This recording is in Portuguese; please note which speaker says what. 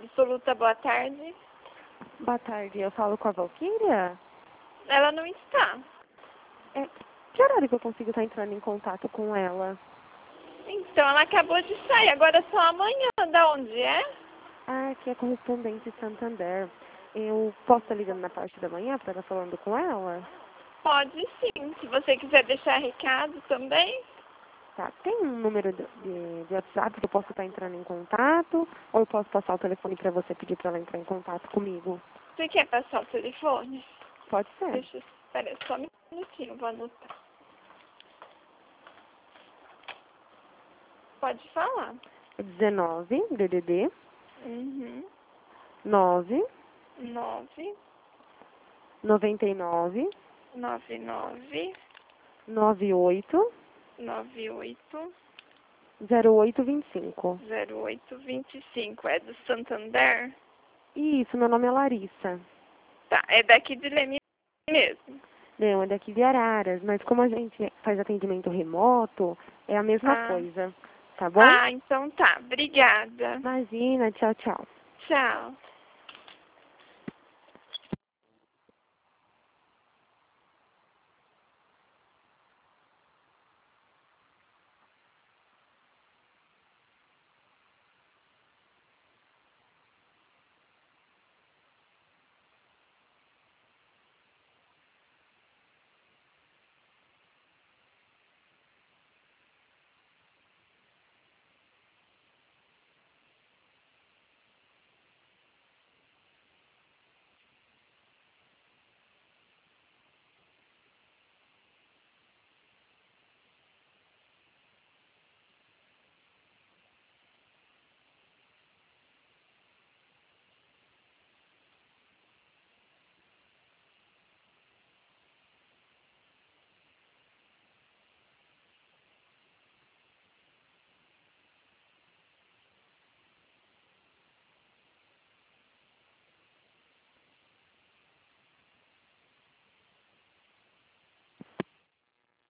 Speaker 1: Absoluta, boa tarde.
Speaker 2: Boa tarde, eu falo com a Valquíria?
Speaker 1: Ela não está.
Speaker 2: Que horário que eu consigo estar entrando em contato com ela?
Speaker 1: Então, ela acabou de sair, agora é só amanhã. Da onde é?
Speaker 2: Aqui é correspondente Santander. Eu posso estar ligando na parte da manhã para estar falando com ela?
Speaker 1: Pode sim, se você quiser deixar recado também.
Speaker 2: Tá, tem um número de WhatsApp que eu posso estar entrando em contato? Ou eu posso passar o telefone para você pedir para ela entrar em contato comigo?
Speaker 1: Você quer passar o telefone?
Speaker 2: Pode ser.
Speaker 1: Deixa eu... Espera só um minutinho, vou anotar. Pode falar.
Speaker 2: 19 DDD
Speaker 1: Uhum.
Speaker 2: 9
Speaker 1: 9,
Speaker 2: 99
Speaker 1: 99,
Speaker 2: 98
Speaker 1: 98,
Speaker 2: 0825.
Speaker 1: 0825. É do Santander?
Speaker 2: Isso, meu nome é Larissa.
Speaker 1: Tá, é daqui de Leme mesmo.
Speaker 2: Não, é daqui de Araras, mas como a gente faz atendimento remoto, é a mesma
Speaker 1: Ah,
Speaker 2: coisa, tá bom?
Speaker 1: então tá. Obrigada.
Speaker 2: Imagina, tchau, tchau.
Speaker 1: Tchau.